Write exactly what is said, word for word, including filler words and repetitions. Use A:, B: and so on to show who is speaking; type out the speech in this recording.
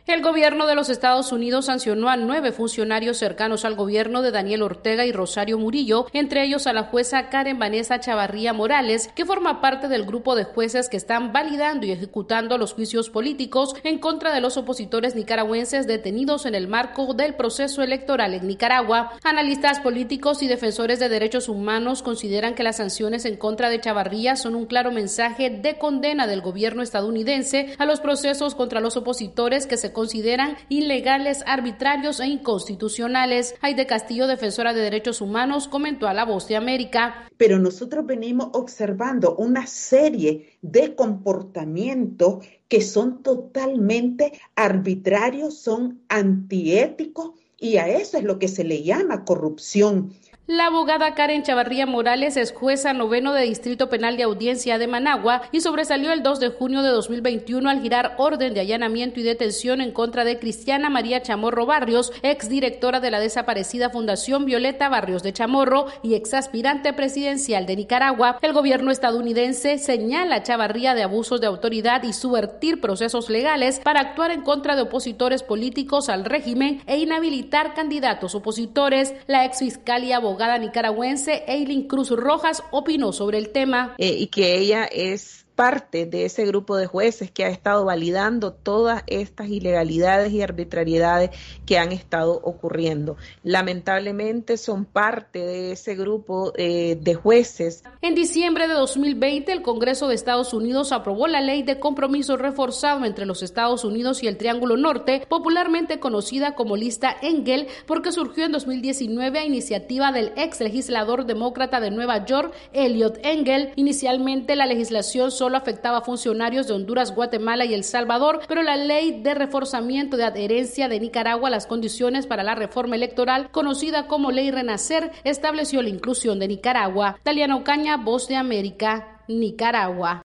A: El gobierno de los Estados Unidos sancionó a nueve funcionarios cercanos al gobierno de Daniel Ortega y Rosario Murillo, entre ellos a la jueza Karen Vanessa Chavarría Morales, que forma parte del grupo de jueces que están validando y ejecutando los juicios políticos en contra de los opositores nicaragüenses detenidos en el marco del proceso electoral en Nicaragua. Analistas políticos y defensores de derechos humanos consideran que las sanciones en contra de Chavarría son un claro mensaje de condena del gobierno estadounidense a los procesos contra los opositores que se consideran ilegales, arbitrarios e inconstitucionales. Aide Castillo, defensora de derechos humanos, comentó a La Voz de América.
B: Pero nosotros venimos observando una serie de comportamientos que son totalmente arbitrarios, son antiéticos, y a eso es lo que se le llama corrupción.
A: La abogada Karen Chavarría Morales es jueza noveno de Distrito Penal de Audiencia de Managua y sobresalió el dos de junio de dos mil veintiuno al girar orden de allanamiento y detención en contra de Cristiana María Chamorro Barrios, exdirectora de la desaparecida Fundación Violeta Barrios de Chamorro y exaspirante presidencial de Nicaragua. El gobierno estadounidense señala a Chavarría de abusos de autoridad y subvertir procesos legales para actuar en contra de opositores políticos al régimen e inhabilitar candidatos opositores. La exfiscal y abogada abogada nicaragüense Eileen Cruz Rojas opinó sobre el tema.
C: Eh, y que ella es parte de ese grupo de jueces que ha estado validando todas estas ilegalidades y arbitrariedades que han estado ocurriendo. Lamentablemente son parte de ese grupo eh, de jueces.
A: En diciembre de dos mil veinte, el Congreso de Estados Unidos aprobó la Ley de Compromiso Reforzado entre los Estados Unidos y el Triángulo Norte, popularmente conocida como Lista Engel, porque surgió en dos mil diecinueve a iniciativa del ex legislador demócrata de Nueva York, Eliot Engel. Inicialmente, la legislación solo afectaba a funcionarios de Honduras, Guatemala y El Salvador, pero la Ley de Reforzamiento de Adherencia de Nicaragua a las condiciones para la reforma electoral, conocida como Ley Renacer, estableció la inclusión de Nicaragua. Taliana Ocaña, Voz de América, Nicaragua.